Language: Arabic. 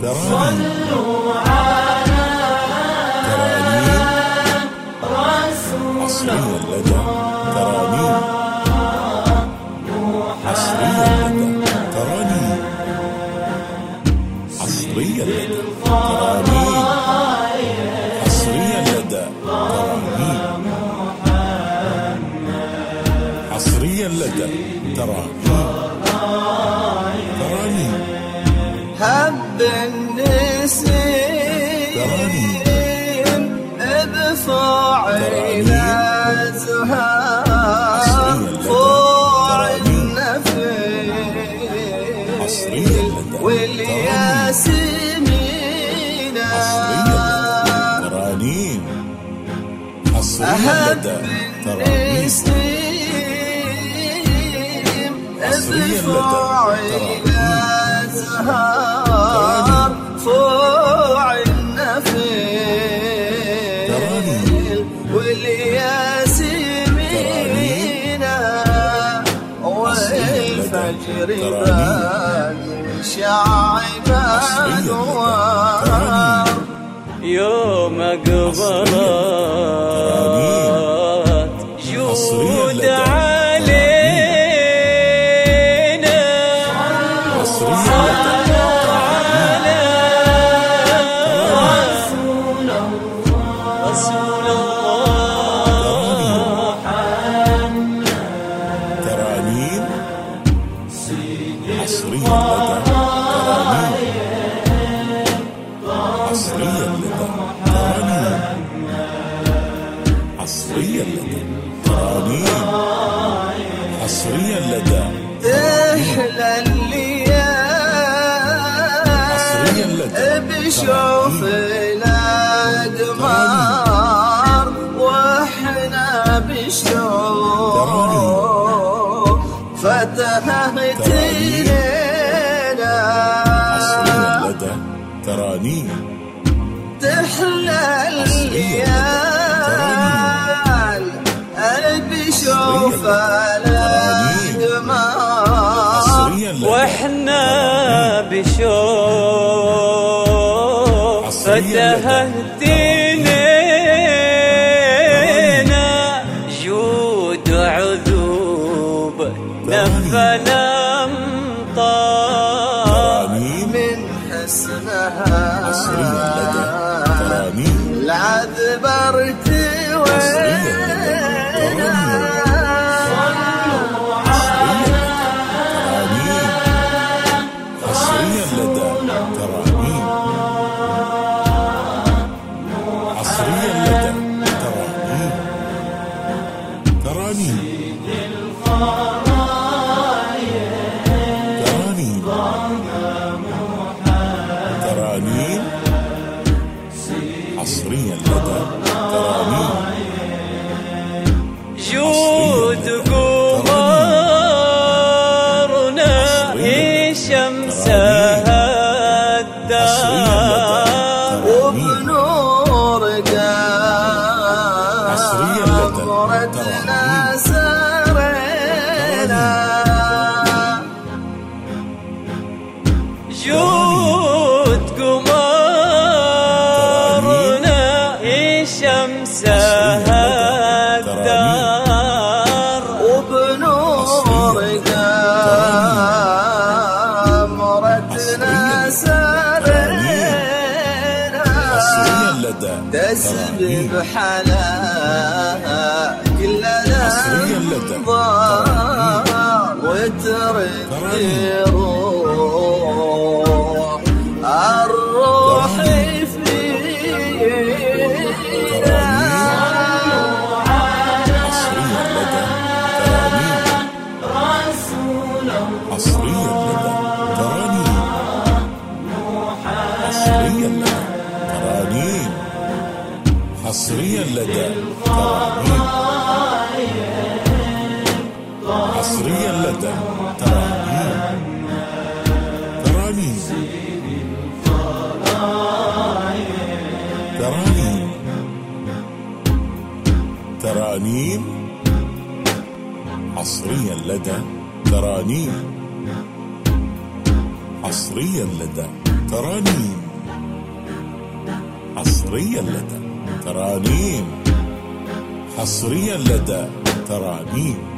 صلوا على رسول الله حصريا لدى ترانيم حصريا لدى حصريا لدى ترانيم هب النسيم بفاعل الزهار فوع النفيل والياسمين ترانيم حصريا لدى بفاعل الزهار فوع النفيل والياسمين والفجر بان شعب انوار يوم قبلت جود علينا صلوا على رسول الله ترانيم حصريا لدى حصريا لدى ترانيم حصريا لدى تحلى الليال بشوف الأقمار واحنا بشوف فتحت لينا حصريا لدى ترانيم تحلى الليال بشوف الأقمار واحنا بشوف فتهتنينا جود عذوب نفل امطار من حسنها العذب ارتوينا صلوا على حصريا لدى حصريا لدى ترانيم حصريا لدى جود قمرنا شمسها الدار وبنور قمرتنا سرينا جود قمرنا شمسها الدار وبنور قمرتنا سرينا تسبب حلاها كل الانظار وترد روح الروح فينا حصريا لدى ترانيم حصريا لدى حصريا لدى ترانيم ترانيم حصريا لدى ترانيم حصريا لدى ترانيم حصريا لدى ترانيم حصريا لدى ترانيم.